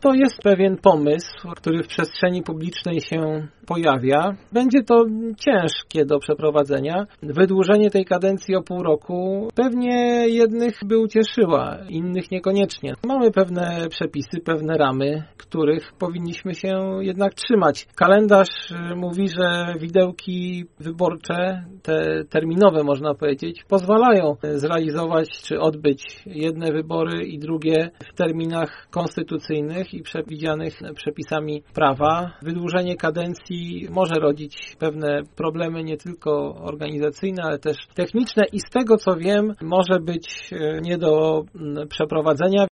To jest pewien pomysł, który w przestrzeni publicznej się pojawia. Będzie to ciężkie do przeprowadzenia. Wydłużenie tej kadencji o pół roku pewnie jednych by ucieszyła, innych niekoniecznie. Mamy pewne przepisy, pewne ramy, których powinniśmy się jednak trzymać. Kalendarz mówi, że widełki wyborcze, te terminowe można powiedzieć, pozwalają zrealizować czy odbyć jedne wybory i drugie w terminach konstytucyjnych i przewidzianych przepisami prawa. Wydłużenie kadencji może rodzić pewne problemy nie tylko organizacyjne, ale też techniczne i z tego co wiem może być nie do przeprowadzenia.